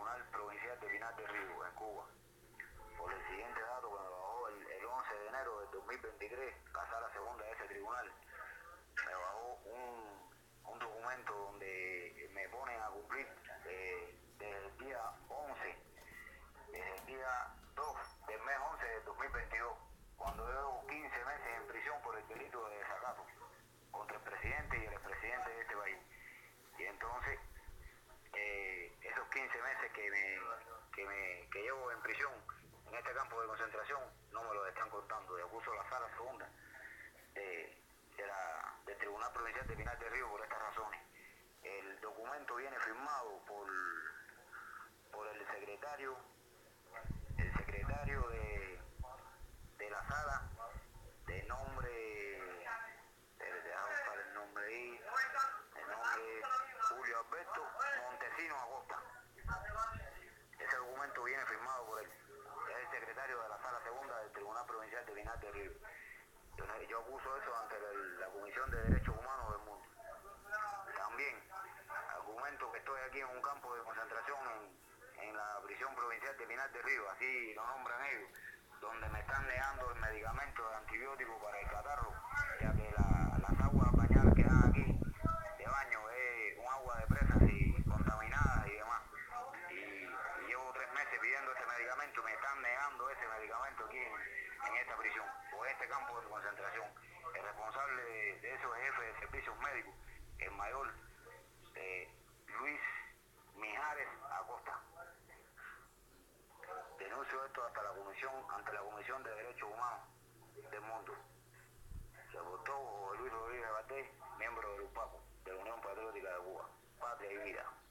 Tribunal Provincial de Pinar del Río, en Cuba, por el siguiente dato que me bajó el 11 de enero del 2023, la sala segunda de ese tribunal, me bajó un documento donde me ponen a cumplir desde el día 11, desde el día 2 del mes 11 del 2022, cuando llevo 15 meses en prisión por el delito de desacato contra el presidente y el expresidente de este país. Y entonces, esos 15 meses que llevo en prisión, en este campo de concentración, no me los están contando. Y acuso a la sala segunda del Tribunal Provincial de Pinar del Río por estas razones. El documento viene firmado por el secretario de la sala, de nombre, déjame buscar el nombre ahí, el nombre Julio Alberto Montesino Acosta. Ese documento viene firmado por él, es el secretario de la sala segunda del Tribunal Provincial de Pinar del Río. Yo acuso eso ante la Comisión de Derechos Humanos del mundo. También argumento que estoy aquí en un campo de concentración en la prisión provincial de Pinar del Río, así lo nombran ellos, donde me están negando el medicamento de antibiótico para el catarro, ya que las aguas bañadas que dan aquí de baño es un agua de presas y contaminadas y demás. Y llevo 3 meses pidiendo ese medicamento, me están negando ese medicamento aquí en esta prisión, o en este campo de concentración. El responsable de esos jefes de servicios médicos, el mayor Luis Mijares Acosta. Denuncio esto ante la Comisión de Derechos Humanos del mundo. Se votó Luis Rodríguez Valdés, miembro del UPACO, de la Unión Patriótica de Cuba. Patria y vida.